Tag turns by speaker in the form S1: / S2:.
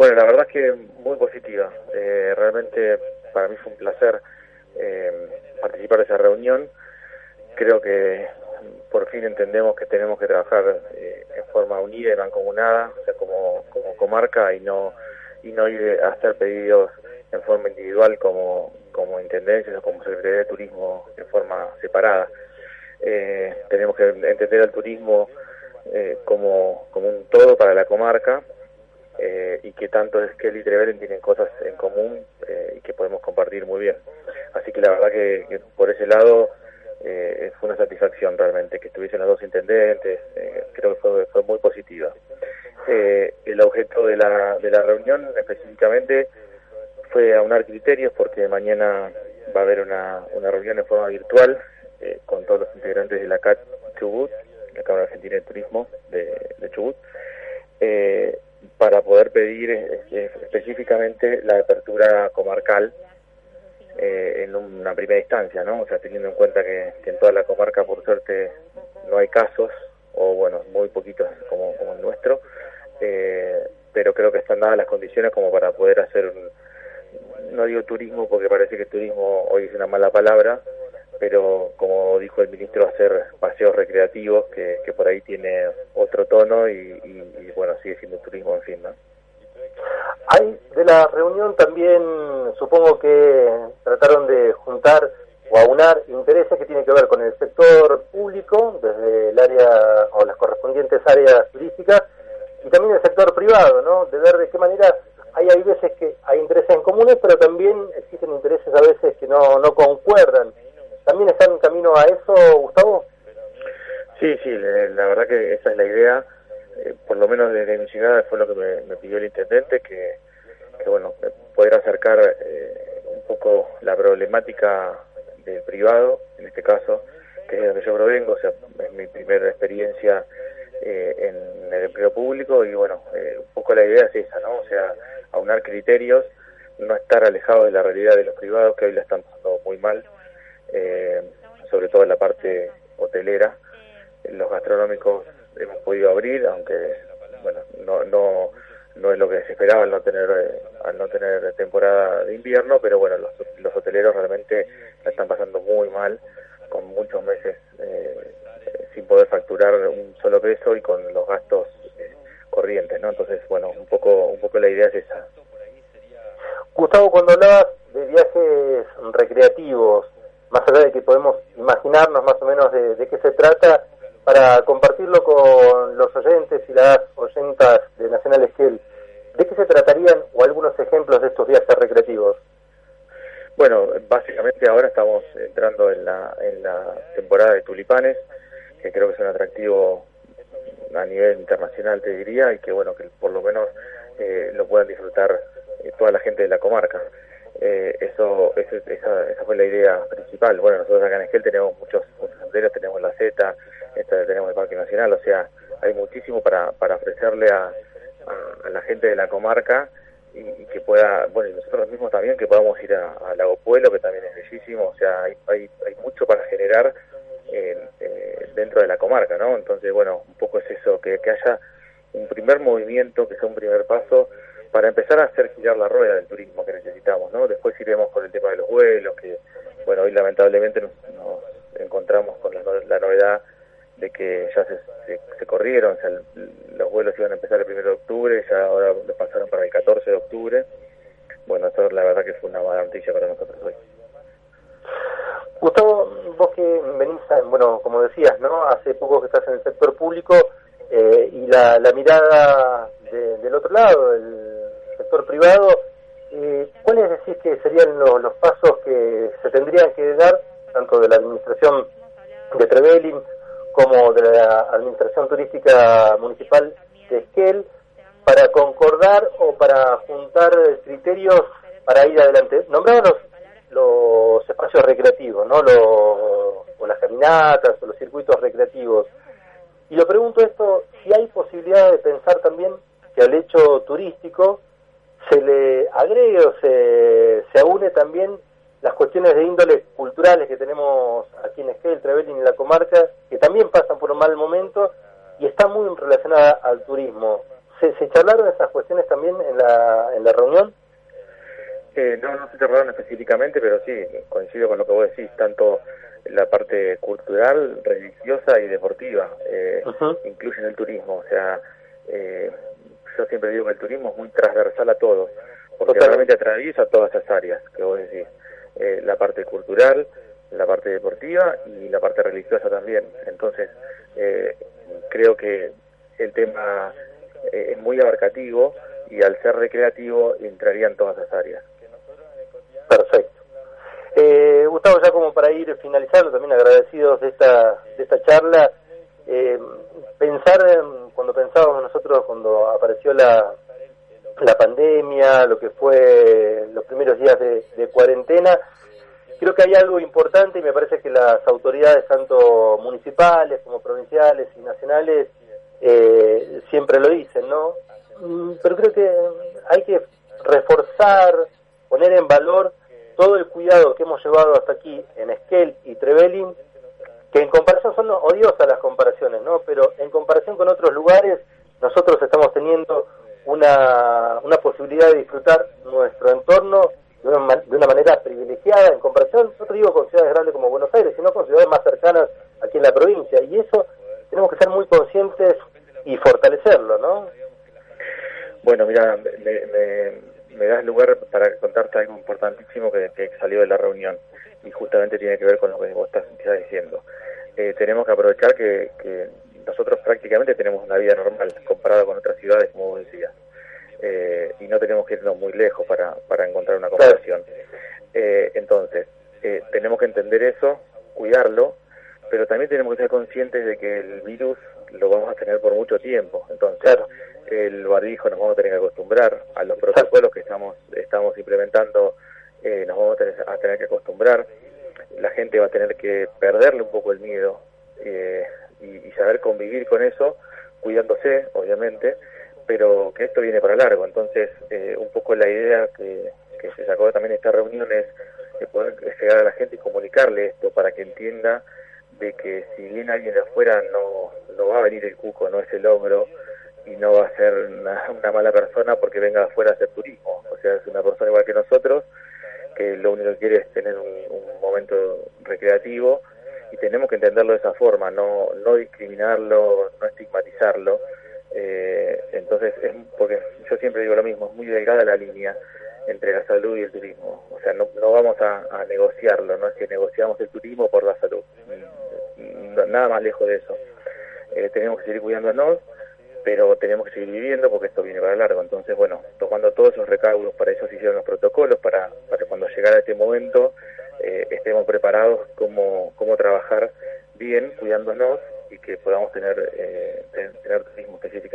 S1: Bueno, la verdad es que muy positiva. Realmente para mí fue un placer participar de esa reunión. Creo que por fin entendemos que tenemos que trabajar en forma unida y mancomunada, o sea, como comarca, y no ir a hacer pedidos en forma individual como intendencias o como Secretaría de Turismo en forma separada. Tenemos que entender al turismo como un todo para la comarca, y que tanto Esquel y Trevelin tienen cosas en común y que podemos compartir muy bien. Así que la verdad que por ese lado fue una satisfacción realmente que estuviesen los dos intendentes. Creo que fue muy positiva. El objeto de la reunión específicamente fue aunar criterios, porque mañana va a haber una reunión en forma virtual con todos los integrantes de la CAT Chubut, la Cámara Argentina de Turismo de Chubut, para poder pedir específicamente la apertura comarcal en una primera instancia, ¿no? O sea, teniendo en cuenta que en toda la comarca, por suerte, no hay casos, o bueno, muy poquitos como el nuestro, pero creo que están dadas las condiciones como para poder hacer no digo turismo porque parece que turismo hoy es una mala palabra, pero como dijo el ministro, hacer paseos recreativos que por ahí tiene otro tono y bueno, sigue siendo turismo, en fin, ¿no?
S2: Hay de la reunión también, supongo que trataron de juntar o aunar intereses que tienen que ver con el sector público, desde el área o las correspondientes áreas turísticas, y también el sector privado, ¿no? De ver de qué manera hay veces que hay intereses en comunes, pero también existen intereses a veces que no concuerdan. ¿También están en camino a eso, Gustavo?
S1: Sí, la verdad que esa es la idea. Por lo menos desde mi llegada fue lo que me pidió el intendente, que bueno, poder acercar un poco la problemática del privado, en este caso, que es de donde yo provengo, o sea, es mi primera experiencia en el empleo público, y bueno, un poco la idea es esa, ¿no? O sea, aunar criterios, no estar alejados de la realidad de los privados, que hoy la están pasando muy mal, sobre todo en la parte hotelera. Los gastronómicos hemos podido abrir, aunque bueno, no es lo que se esperaba al no tener temporada de invierno, pero bueno, los hoteleros realmente la están pasando muy mal, con muchos meses sin poder facturar un solo peso y con los gastos corrientes, ¿no? Entonces, bueno, un poco la idea es esa.
S2: Gustavo, cuando hablabas de viajes recreativos, más allá de que podemos imaginarnos más o menos de qué se trata, para compartirlo con los oyentes y las oyentas de Nacional Esquel, ¿de qué se tratarían o algunos ejemplos de estos viajes recreativos?
S1: Bueno, básicamente ahora estamos entrando en la temporada de tulipanes, que creo que es un atractivo a nivel internacional, te diría, y que bueno, que por lo menos lo puedan disfrutar toda la gente de la comarca. Esa fue la idea principal. Bueno, nosotros acá en Esquel tenemos muchos senderos, tenemos la Z, tenemos el Parque Nacional, o sea, hay muchísimo para ofrecerle a la gente de la comarca, y que pueda, bueno, y nosotros mismos también, que podamos ir a Lago Puelo, que también es bellísimo. O sea, hay mucho para generar dentro de la comarca, ¿no? Entonces, bueno, un poco es eso, que haya un primer movimiento, que sea un primer paso para empezar a hacer girar la rueda del turismo que necesitamos, ¿no? Después iremos con el tema de los vuelos, que bueno, hoy lamentablemente nos encontramos con la novedad de que ya se corrieron. O sea, los vuelos iban a empezar el 1 de octubre, ya ahora lo pasaron para el 14 de octubre. Bueno, esto la verdad que fue una mala noticia para nosotros hoy.
S2: Gustavo, vos que venís, bueno, como decías, ¿no? Hace poco que estás en el sector público, y la mirada del otro lado, del sector privado, ¿cuáles decís que serían los pasos que se tendrían que dar, tanto de la administración de Trevelin como de la administración turística municipal de Esquel, para concordar o para juntar criterios para ir adelante? Nombraban los espacios recreativos, ¿no? O las caminatas o los circuitos recreativos. Y lo pregunto esto, si hay posibilidad de pensar también que al hecho turístico se le agregue o se aúne también las cuestiones de índole culturales que tenemos aquí en Esquel, Trevelin y la comarca, que también pasan por un mal momento y está muy relacionada al turismo. ¿Se charlaron esas cuestiones también en la reunión?
S1: No se cerraron específicamente, pero sí, coincido con lo que vos decís, tanto la parte cultural, religiosa y deportiva, incluyen el turismo. O sea, yo siempre digo que el turismo es muy transversal a todo, porque realmente atraviesa todas esas áreas que vos decís, la parte cultural, la parte deportiva y la parte religiosa también. Entonces, creo que el tema es muy abarcativo y al ser recreativo entraría en todas esas áreas.
S2: Perfecto. Gustavo, ya como para ir finalizando, también agradecidos de esta charla, cuando pensábamos nosotros, cuando apareció la pandemia, lo que fue los primeros días de cuarentena, creo que hay algo importante y me parece que las autoridades, tanto municipales como provinciales y nacionales, siempre lo dicen, ¿no? Pero creo que hay que reforzar, poner en valor todo el cuidado que hemos llevado hasta aquí en Esquel y Trevelin, que en comparación son odiosas las comparaciones, ¿no? Pero en comparación con otros lugares, nosotros estamos teniendo una posibilidad de disfrutar nuestro entorno de una manera privilegiada en comparación, no te digo con ciudades grandes como Buenos Aires, sino con ciudades más cercanas aquí en la provincia, y eso tenemos que ser muy conscientes y fortalecerlo, ¿no?
S1: Bueno, mira, me das lugar para contarte algo importantísimo que salió de la reunión, y justamente tiene que ver con lo que vos estás diciendo. Tenemos que aprovechar que nosotros prácticamente tenemos una vida normal comparada con otras ciudades, como vos decías, y no tenemos que irnos muy lejos para encontrar una comparación. Entonces, tenemos que entender eso, cuidarlo, pero también tenemos que ser conscientes de que el virus lo vamos a tener por mucho tiempo. Entonces, el barbijo nos vamos a tener que acostumbrar, a los protocolos que estamos implementando, nos vamos a tener que acostumbrar. La gente va a tener que perderle un poco el miedo y saber convivir con eso, cuidándose, obviamente, pero que esto viene para largo. Entonces, un poco la idea que se sacó también de esta reunión es poder llegar a la gente y comunicarle esto para que entienda de que si viene alguien de afuera no va a venir el cuco, no es el ogro, y no va a ser una mala persona porque venga de afuera a hacer turismo. O sea, es una persona igual que nosotros, que lo único que quiere es tener un momento recreativo, y tenemos que entenderlo de esa forma, no discriminarlo, no estigmatizarlo. Entonces, porque yo siempre digo lo mismo, es muy delgada la línea entre la salud y el turismo. O sea, no vamos a negociarlo, no es que negociamos el turismo por la salud, nada más lejos de eso. Tenemos que seguir cuidándonos, pero tenemos que seguir viviendo porque esto viene para largo. Entonces, bueno, tomando todos esos recaudos, para eso se hicieron los protocolos, para cuando llegara este momento estemos preparados cómo trabajar bien, cuidándonos, y que podamos tener turismo específicamente.